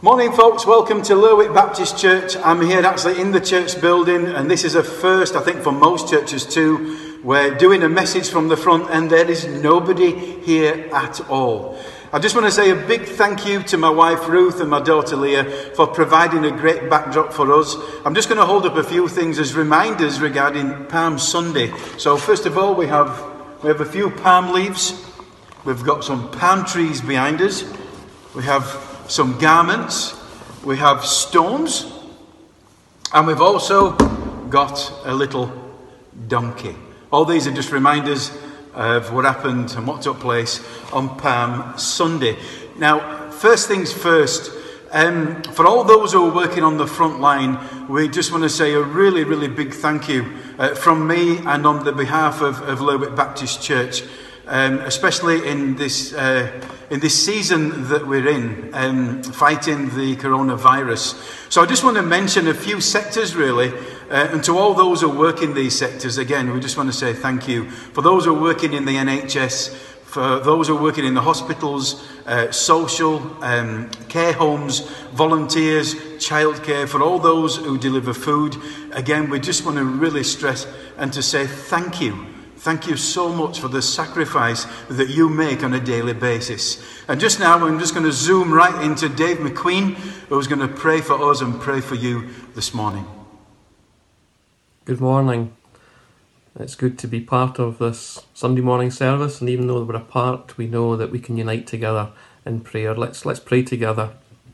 Morning folks, welcome to Lerwick Baptist Church. I'm here actually in the church building, and this is a first, I think, for most churches too. We're doing a message from the front and there is nobody here at all. I just want to say a big thank you to my wife Ruth and my daughter Leah for providing a great backdrop for us. I'm just going to hold up a few things as reminders regarding Palm Sunday. So first of all, we have a few palm leaves. We've got some palm trees behind us. We have some garments, we have stones, and we've also got a little donkey. All these are just reminders of what happened and what took place on Palm Sunday. Now, first things first, for all those who are working on the front line, we just want to say a really, really big thank you from me and on the behalf of Lerwick Baptist Church, especially in this season that we're in, fighting the coronavirus. So I just want to mention a few sectors really, and to all those who work in these sectors, again, we just want to say thank you. For those who are working in the NHS, for those who are working in the hospitals, social, care homes, volunteers, childcare, for all those who deliver food, again, we just want to really stress and to say thank you. Thank you so much for the sacrifice that you make on a daily basis. And just now, I'm just going to zoom right into Dave McQueen, who's going to pray for us and pray for you this morning. Good morning. It's good to be part of this Sunday morning service, and even though we're apart, we know that we can unite together in prayer. Let's pray together.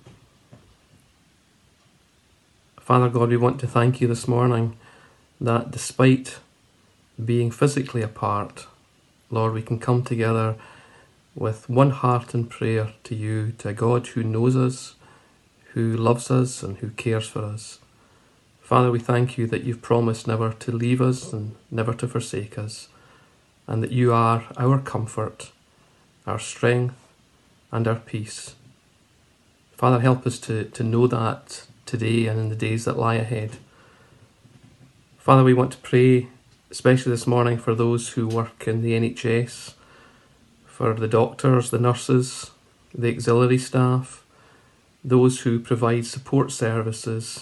Father God, we want to thank you this morning that despite being physically apart, Lord, we can come together with one heart in prayer to you, to a God who knows us, who loves us and who cares for us. Father, we thank you that you've promised never to leave us and never to forsake us, and that you are our comfort, our strength and our peace. Father, help us to know that today and in the days that lie ahead. Father, we want to pray especially this morning for those who work in the NHS, for the doctors, the nurses, the auxiliary staff, those who provide support services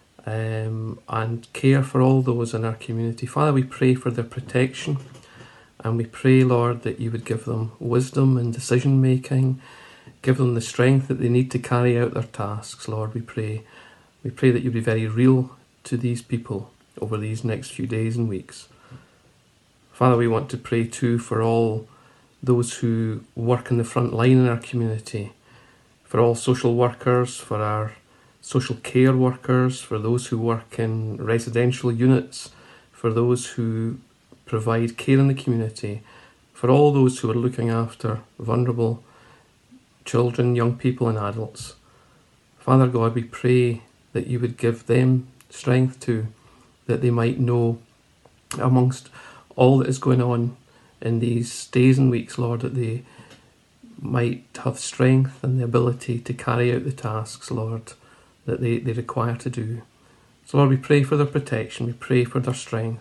and care for all those in our community. Father, we pray for their protection, and we pray, Lord, that you would give them wisdom in decision making, give them the strength that they need to carry out their tasks. Lord, we pray that you be very real to these people over these next few days and weeks. Father, we want to pray too for all those who work in the front line in our community, for all social workers, for our social care workers, for those who work in residential units, for those who provide care in the community, for all those who are looking after vulnerable children, young people and adults. Father God, we pray that you would give them strength too, that they might know amongst all that is going on in these days and weeks, Lord, that they might have strength and the ability to carry out the tasks, Lord, that they require to do. So Lord, we pray for their protection, we pray for their strength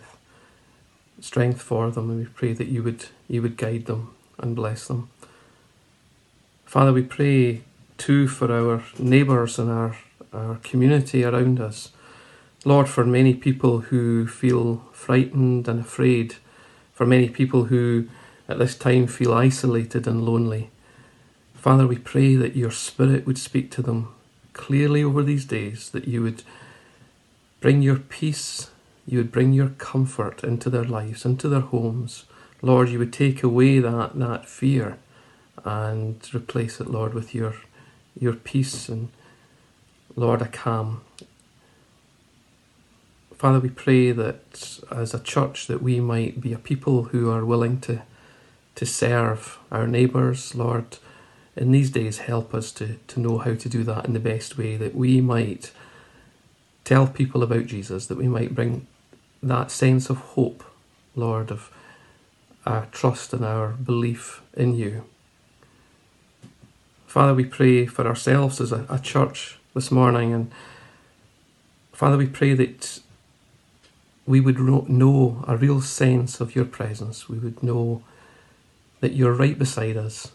for them, and we pray that you would guide them and bless them. Father, we pray too for our neighbours and our community around us. Lord, for many people who feel frightened and afraid, for many people who at this time feel isolated and lonely, Father, we pray that your Spirit would speak to them clearly over these days, that you would bring your peace, you would bring your comfort into their lives, into their homes. Lord, you would take away that fear and replace it, Lord, with your peace and, Lord, a calm. Father, we pray that as a church that we might be a people who are willing to serve our neighbours. Lord, in these days help us to know how to do that in the best way, that we might tell people about Jesus, that we might bring that sense of hope, Lord, of our trust and our belief in you. Father, we pray for ourselves as a church this morning, and Father, we pray that we would know a real sense of your presence. We would know that you're right beside us,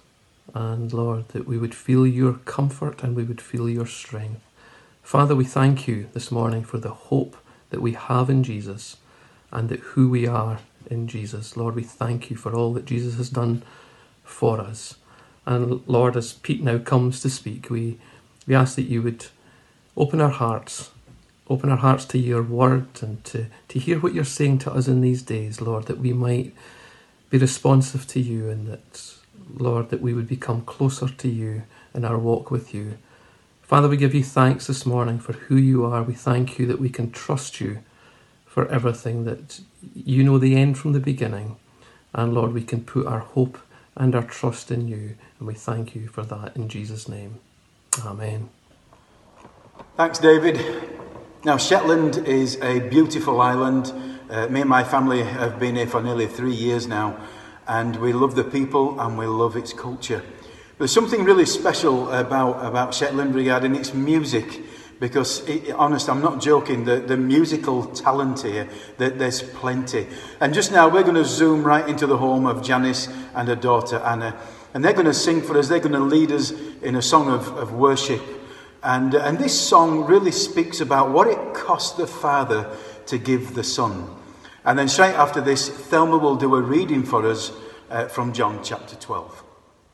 And Lord, that we would feel your comfort and we would feel your strength. Father, we thank you this morning for the hope that we have in Jesus and that who we are in Jesus. Lord, we thank you for all that Jesus has done for us. And Lord, as Pete now comes to speak, we ask that you would open our hearts to your word and to hear what you're saying to us in these days, Lord, that we might be responsive to you and that, Lord, that we would become closer to you in our walk with you. Father, we give you thanks this morning for who you are. We thank you that we can trust you for everything, that you know the end from the beginning. And Lord, we can put our hope and our trust in you. And we thank you for that in Jesus' name. Amen. Thanks, David. Now, Shetland is a beautiful island. Me and my family have been here for nearly 3 years now, and we love the people and we love its culture. There's something really special about Shetland regarding its music, because, honest, I'm not joking, the musical talent here, there's plenty. And just now we're going to zoom right into the home of Janice and her daughter Anna, and they're going to sing for us, they're going to lead us in a song of worship. And this song really speaks about what it cost the Father to give the Son. And then straight after this, Thelma will do a reading for us from John chapter 12.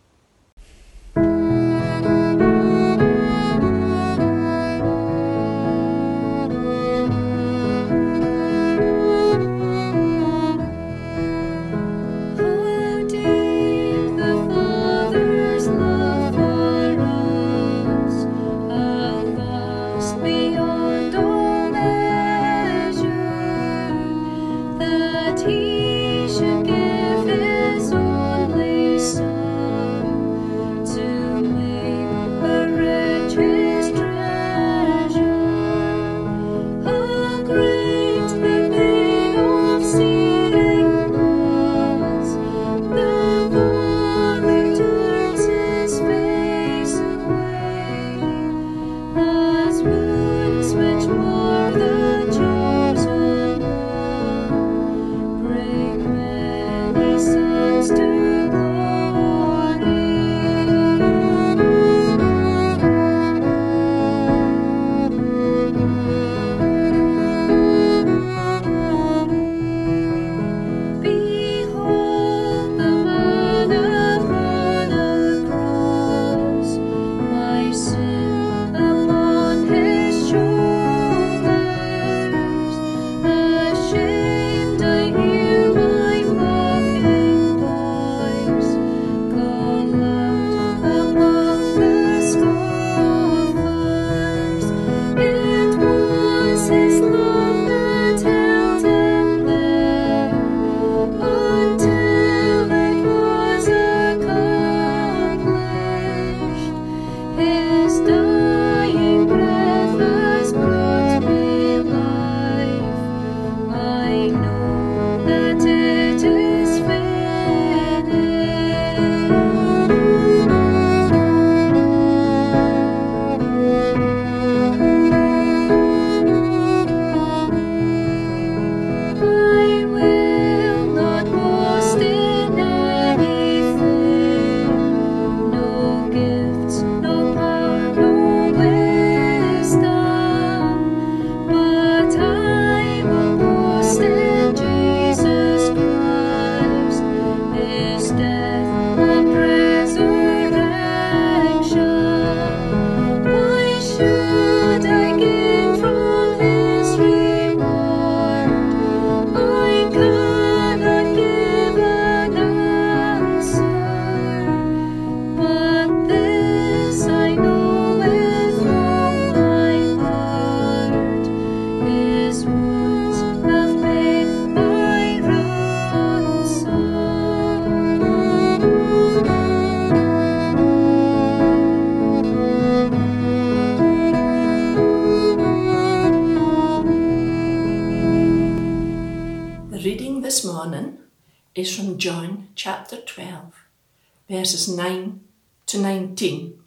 This morning is from John chapter 12, verses 9 to 19.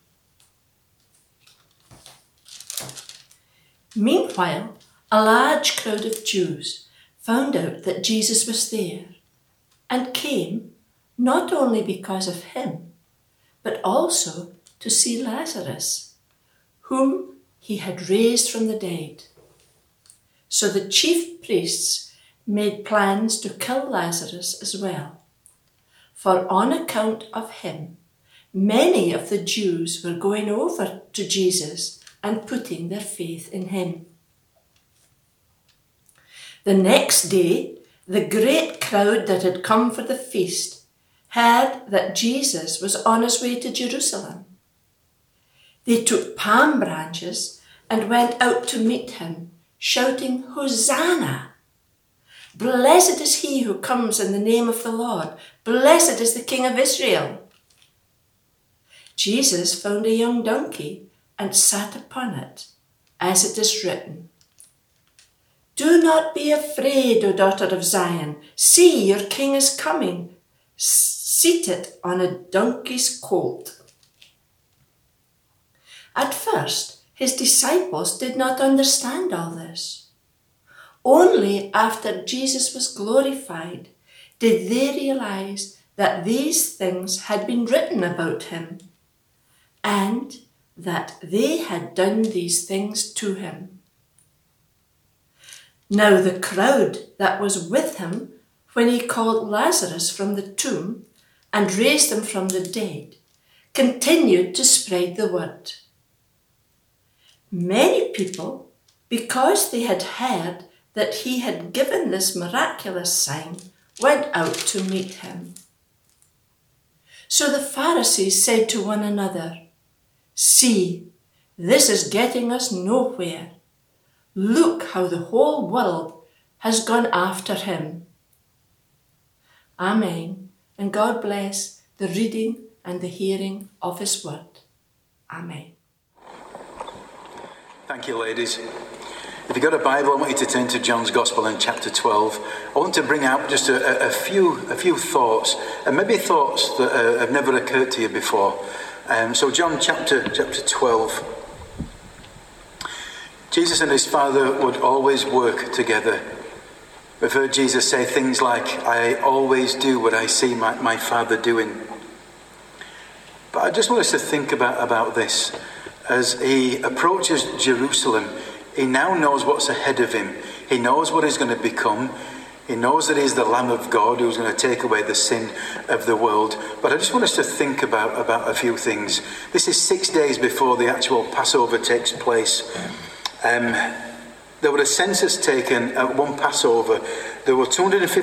Meanwhile, a large crowd of Jews found out that Jesus was there and came not only because of him, but also to see Lazarus, whom he had raised from the dead. So the chief priests made plans to kill Lazarus as well, for on account of him, many of the Jews were going over to Jesus and putting their faith in him. The next day, the great crowd that had come for the feast heard that Jesus was on his way to Jerusalem. They took palm branches and went out to meet him, shouting, "Hosanna! Blessed is he who comes in the name of the Lord. Blessed is the King of Israel." Jesus found a young donkey and sat upon it, as it is written, "Do not be afraid, O daughter of Zion. See, your king is coming, seated on a donkey's colt." At first, his disciples did not understand all this. Only after Jesus was glorified did they realize that these things had been written about him and that they had done these things to him. Now the crowd that was with him when he called Lazarus from the tomb and raised him from the dead continued to spread the word. Many people, because they had heard that he had given this miraculous sign, went out to meet him. So the Pharisees said to one another, "See, this is getting us nowhere. Look how the whole world has gone after him." Amen. And God bless the reading and the hearing of his word. Amen. Thank you, ladies. If you've got a Bible, I want you to turn to John's Gospel in chapter 12. I want to bring out just a few thoughts, and maybe thoughts that have never occurred to you before. So John chapter 12. Jesus and his Father would always work together. We've heard Jesus say things like, "I always do what I see my Father doing." But I just want us to think about this. As he approaches Jerusalem, he now knows what's ahead of him. He knows what he's going to become. He knows that he's the Lamb of God who's going to take away the sin of the world. But I just want us to think about a few things. This is 6 days before the actual Passover takes place. There were a census taken at one Passover. There were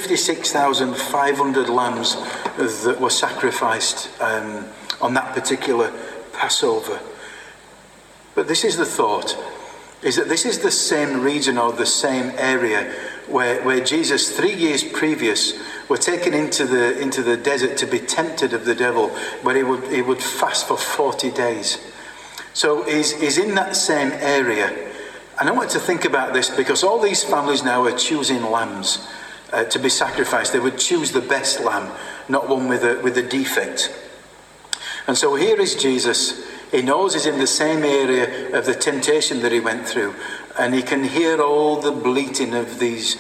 256,500 lambs that were sacrificed on that particular Passover. But this is the thought, is that this is the same region or the same area where Jesus 3 years previous were taken into the desert to be tempted of the devil, where he would fast for 40 days. So he's in that same area. And I want to think about this because all these families now are choosing lambs to be sacrificed. They would choose the best lamb, not one with a defect. And so here is Jesus. He knows he's in the same area of the temptation that he went through, and he can hear all the bleating of these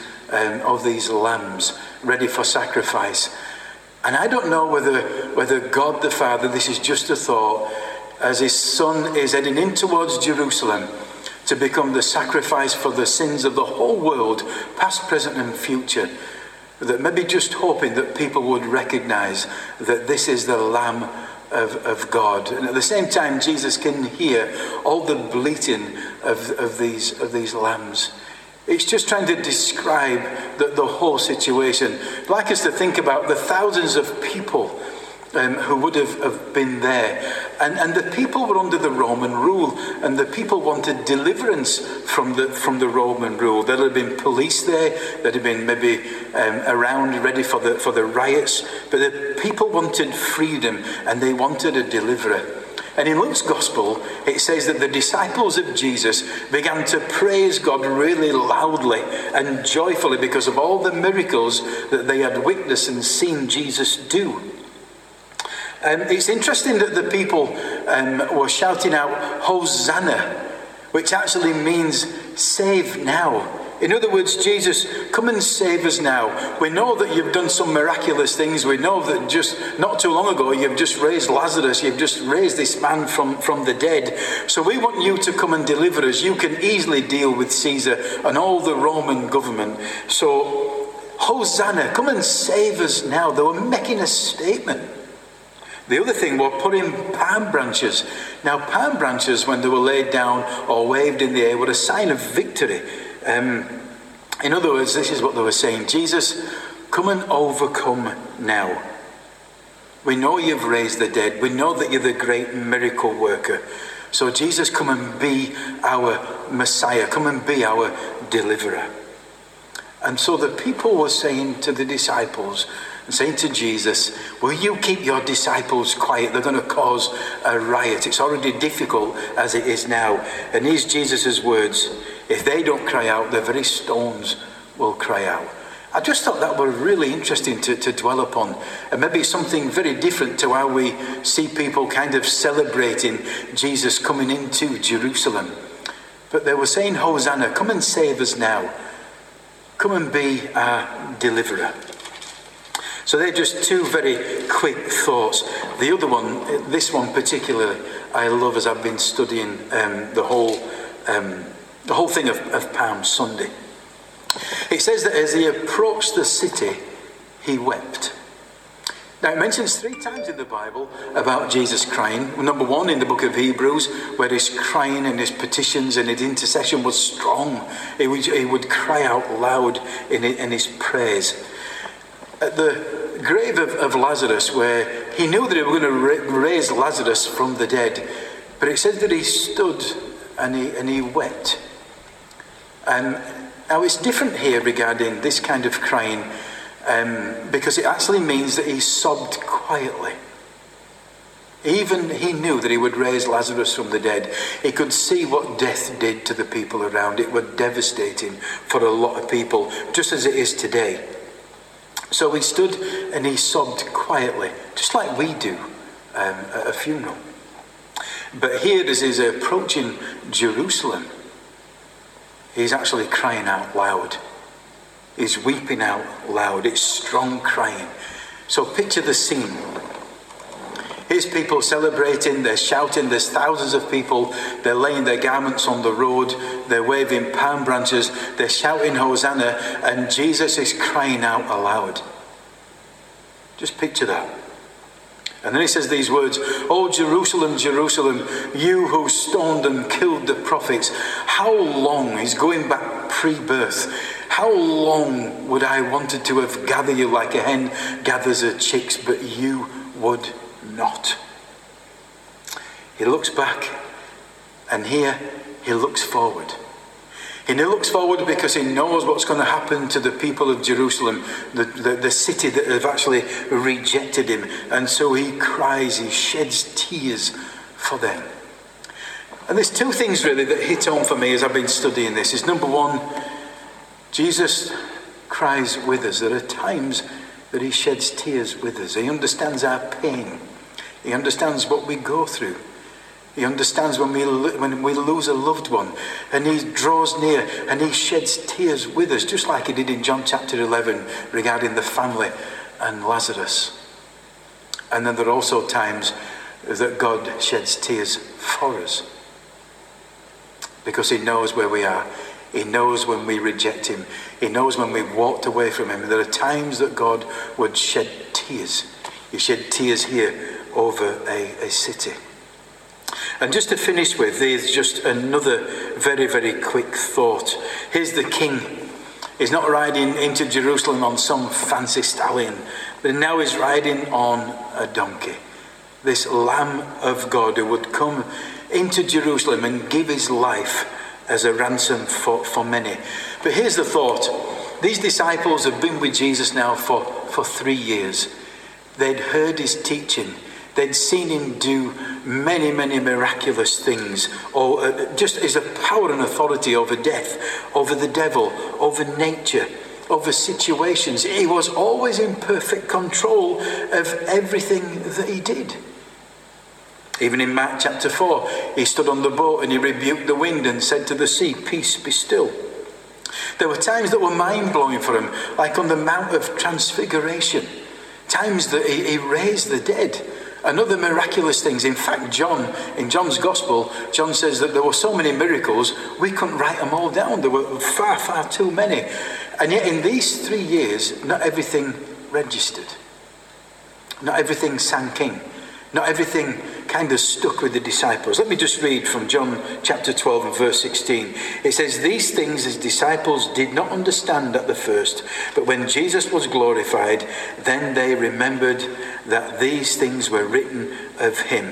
lambs ready for sacrifice. And I don't know whether God the Father, this is just a thought, as his son is heading in towards Jerusalem to become the sacrifice for the sins of the whole world, past, present and future, that maybe just hoping that people would recognize that this is the Lamb of God. And at the same time, Jesus can hear all the bleating of these lambs. It's just trying to describe the whole situation. I'd like us to think about the thousands of people who would have been there. And the people were under the Roman rule, and the people wanted deliverance from the Roman rule. There had been police there, that had been maybe around ready for the riots, but the people wanted freedom and they wanted a deliverer. And in Luke's Gospel, it says that the disciples of Jesus began to praise God really loudly and joyfully because of all the miracles that they had witnessed and seen Jesus do. It's interesting that the people were shouting out, "Hosanna," which actually means "save now." In other words, Jesus, come and save us now. We know that you've done some miraculous things. We know that just not too long ago you've just raised Lazarus. You've just raised this man from the dead. So we want you to come and deliver us. You can easily deal with Caesar and all the Roman government. So, Hosanna, come and save us now. They were making a statement. The other thing, we're putting palm branches. Now, palm branches, when they were laid down or waved in the air, were a sign of victory. In other words, this is what they were saying. Jesus, come and overcome now. We know you've raised the dead. We know that you're the great miracle worker. So Jesus, come and be our Messiah. Come and be our deliverer. And so the people were saying to the disciples, and saying to Jesus, will you keep your disciples quiet? They're going to cause a riot. It's already difficult as it is now. And here's Jesus' words. If they don't cry out, the very stones will cry out. I just thought that were really interesting to dwell upon. And maybe something very different to how we see people kind of celebrating Jesus coming into Jerusalem. But they were saying, Hosanna, come and save us now. Come and be our deliverer. So they're just two very quick thoughts. The other one, this one particularly, I love as I've been studying the whole thing of Palm Sunday. It says that as he approached the city, he wept. Now it mentions 3 times in the Bible about Jesus crying. Number 1 in the book of Hebrews, where his crying and his petitions and his intercession was strong. He would cry out loud in his praise. At the grave of Lazarus, where he knew that they were going to raise Lazarus from the dead, but it says that he stood and he wept. Now it's different here regarding this kind of crying, because it actually means that he sobbed quietly. Even he knew that he would raise Lazarus from the dead. He could see what death did to the people around. It was devastating for a lot of people, just as it is today. So he stood and he sobbed quietly, just like we do at a funeral. But here, as he's approaching Jerusalem, he's actually crying out loud. He's weeping out loud. It's strong crying. So picture the scene. Here's people celebrating, they're shouting, there's thousands of people, they're laying their garments on the road, they're waving palm branches, they're shouting Hosanna, and Jesus is crying out aloud. Just picture that. And then he says these words, "Oh Jerusalem, Jerusalem, you who stoned and killed the prophets, how long," he's going back pre-birth, "how long would I wanted to have gathered you like a hen gathers her chicks, but you would not." He looks back, and here he looks forward. And he looks forward because he knows what's going to happen to the people of Jerusalem, the city that have actually rejected him. And so he cries, he sheds tears for them. And there's 2 things really that hit home for me as I've been studying this. Is number 1, Jesus cries with us. There are times that he sheds tears with us. He understands our pain. He understands what we go through. He understands when we lose a loved one, and he draws near and he sheds tears with us, just like he did in John chapter 11 regarding the family and Lazarus. And then there are also times that God sheds tears for us, because he knows where we are. He knows when we reject him. He knows when we've walked away from him. And there are times that God would shed tears. He shed tears here over a city. And just to finish with, there's just another very, very quick thought. Here's the king. He's not riding into Jerusalem on some fancy stallion, but now he's riding on a donkey. This Lamb of God who would come into Jerusalem and give his life as a ransom for many. But here's the thought. These disciples have been with Jesus now for 3 years. They'd heard his teaching. They'd seen him do many, many miraculous things, or just as a power and authority over death, over the devil, over nature, over situations. He was always in perfect control of everything that he did. Even in Mark chapter 4, he stood on the boat and he rebuked the wind and said to the sea, "Peace, be still." There were times that were mind-blowing for him, like on the Mount of Transfiguration. Times that he raised the dead. And other miraculous things. In fact, in John's Gospel, John says that there were so many miracles, we couldn't write them all down. There were far, far too many. And yet in these 3 years, not everything registered. Not everything sank in. Not everything kind of stuck with the disciples. Let me just read from John chapter 12 and verse 16. It says, "These things his disciples did not understand at the first, but when Jesus was glorified, then they remembered that these things were written of him."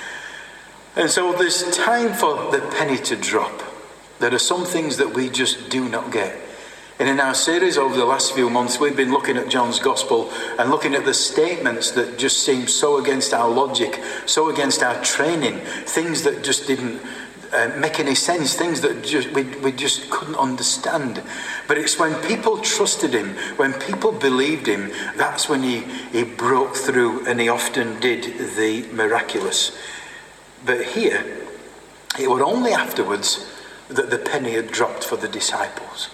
And so there's time for the penny to drop. There are some things that we just do not get. And in our series over the last few months, we've been looking at John's Gospel and looking at the statements that just seem so against our logic, so against our training, things that just didn't make any sense, things that we just couldn't understand. But it's when people trusted him, when people believed him, that's when he broke through, and he often did the miraculous. But here, it was only afterwards that the penny had dropped for the disciples.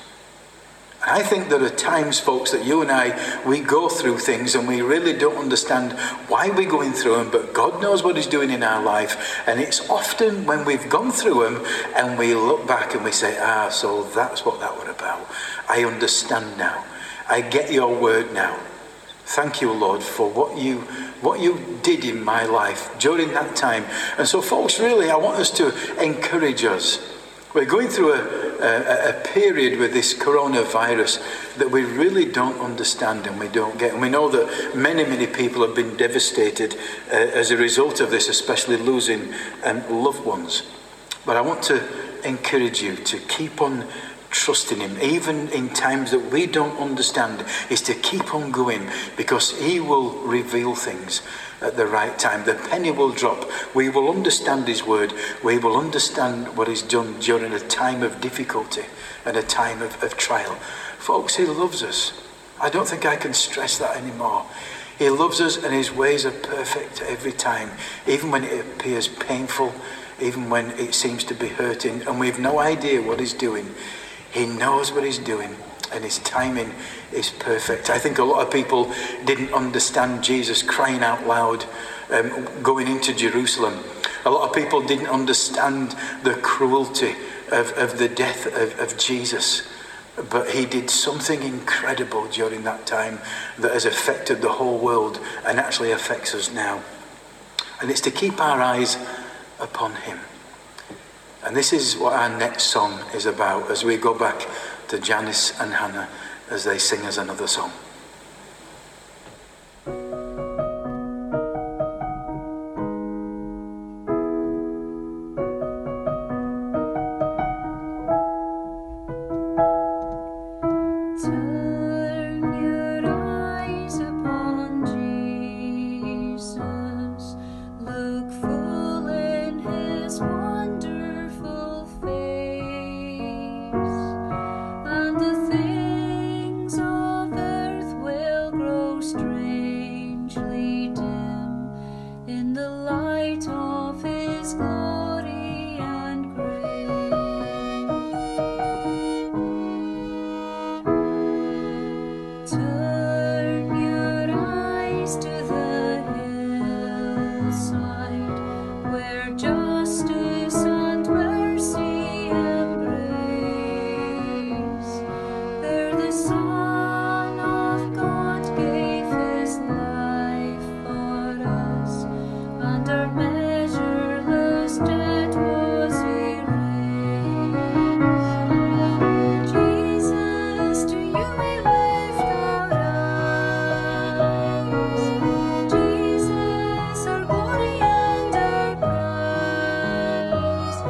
I think there are times, folks, that you and I, we go through things and we really don't understand why we're going through them, but God knows what he's doing in our life. And it's often when we've gone through them and we look back and we say, so that's what that was about. I understand now. I get your word now. Thank you, Lord, for what you did in my life during that time. And so, folks, really, I want us to encourage us. We're going through a period with this coronavirus that we really don't understand and we don't get. And we know that many, many people have been devastated as a result of this, especially losing loved ones. But I want to encourage you to keep on trusting him, even in times that we don't understand, is to keep on going, because he will reveal things at the right time. The penny will drop. We will understand his word. We will understand what he's done during a time of difficulty and a time of trial. Folks, he loves us. I don't think I can stress that anymore. He loves us, and his ways are perfect every time, even when it appears painful, even when it seems to be hurting, and we've no idea what he's doing. He knows what he's doing, and his timing is perfect. I think a lot of people didn't understand Jesus crying out loud going into Jerusalem. A lot of people didn't understand the cruelty of the death of Jesus. But he did something incredible during that time that has affected the whole world and actually affects us now. And it's to keep our eyes upon him. And this is what our next song is about as we go back to Janice and Hannah as they sing us another song.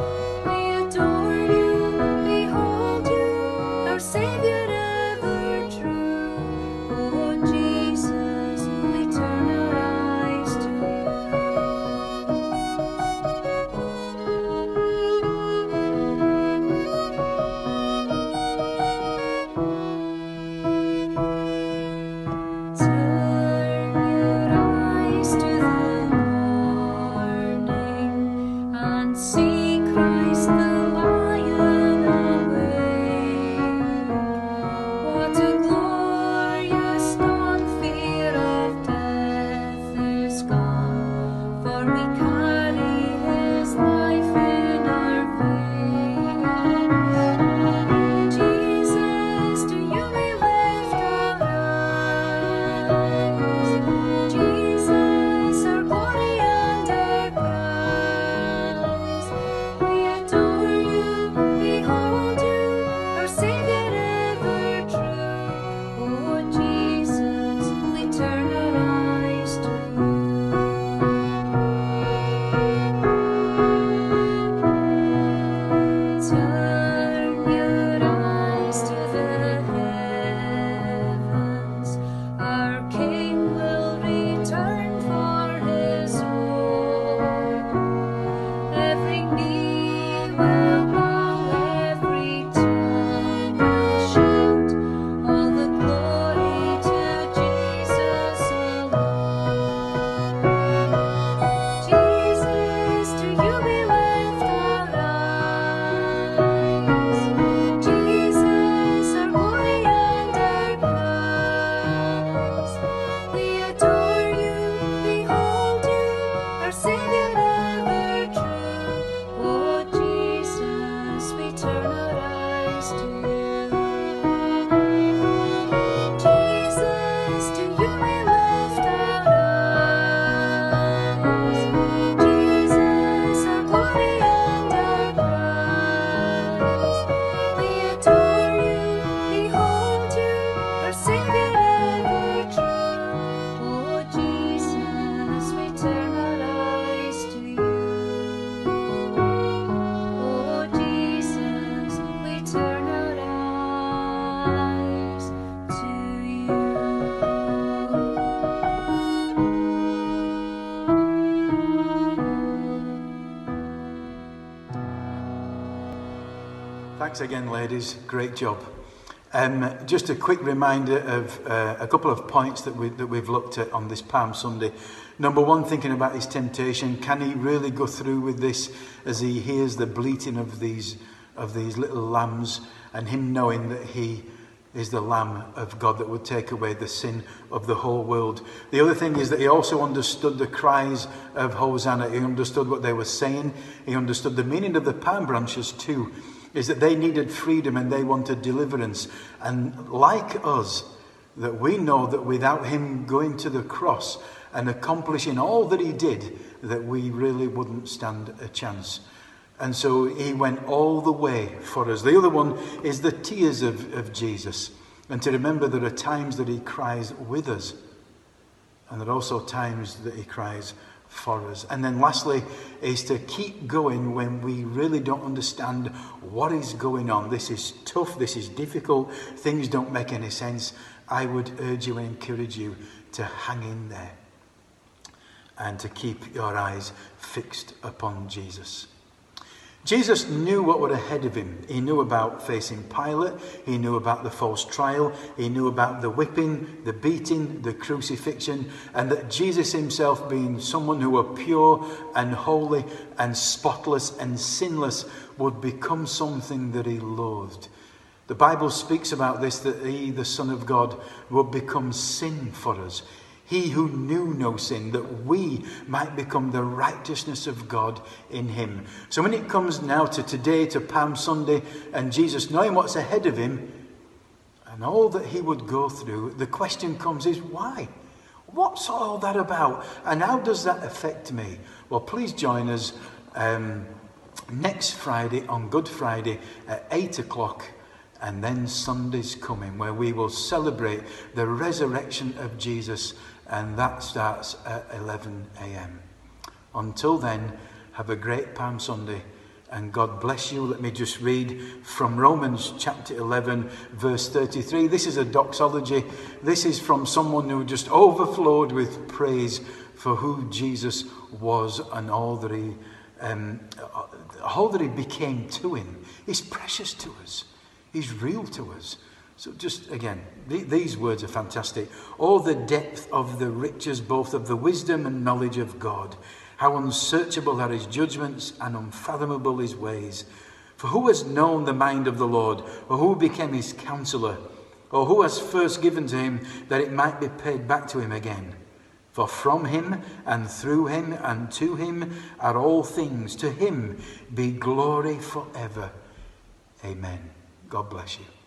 Savior ever Thanks again, ladies. Great job. Just a quick reminder of a couple of points that we've looked at on this Palm Sunday. Number one, thinking about his temptation. Can he really go through with this as he hears the bleating of these little lambs, and him knowing that he is the Lamb of God that would take away the sin of the whole world? The other thing is that he also understood the cries of Hosanna. He understood what they were saying. He understood the meaning of the palm branches too, is that they needed freedom and they wanted deliverance. And like us, that we know that without him going to the cross and accomplishing all that he did, that we really wouldn't stand a chance. And so he went all the way for us. The other one is the tears of Jesus. And to remember there are times that he cries with us. And there are also times that he cries for us. And then lastly is to keep going when we really don't understand what is going on. This is tough. This is difficult. Things don't make any sense. I would urge you and encourage you to hang in there and to keep your eyes fixed upon Jesus. Jesus knew what was ahead of him. He knew about facing Pilate. He knew about the false trial. He knew about the whipping, the beating, the crucifixion, and that Jesus himself, being someone who was pure and holy and spotless and sinless, would become something that he loathed. The Bible speaks about this, that he, the Son of God, would become sin for us. He who knew no sin, that we might become the righteousness of God in him. So when it comes now to today, to Palm Sunday, and Jesus knowing what's ahead of him and all that he would go through, the question comes is why? What's all that about? And how does that affect me? Well, please join us next Friday, on Good Friday at 8 o'clock. And then Sunday's coming, where we will celebrate the resurrection of Jesus, and that starts at 11 a.m. Until then, have a great Palm Sunday, and God bless you. Let me just read from Romans chapter 11, verse 33. This is a doxology. This is from someone who just overflowed with praise for who Jesus was and all that he became to him. He's precious to us. He's real to us. So just again, these words are fantastic. Oh, the depth of the riches, both of the wisdom and knowledge of God. How unsearchable are his judgments and unfathomable his ways. For who has known the mind of the Lord? Or who became his counselor? Or who has first given to him that it might be paid back to him again? For from him and through him and to him are all things. To him be glory forever. Amen. God bless you.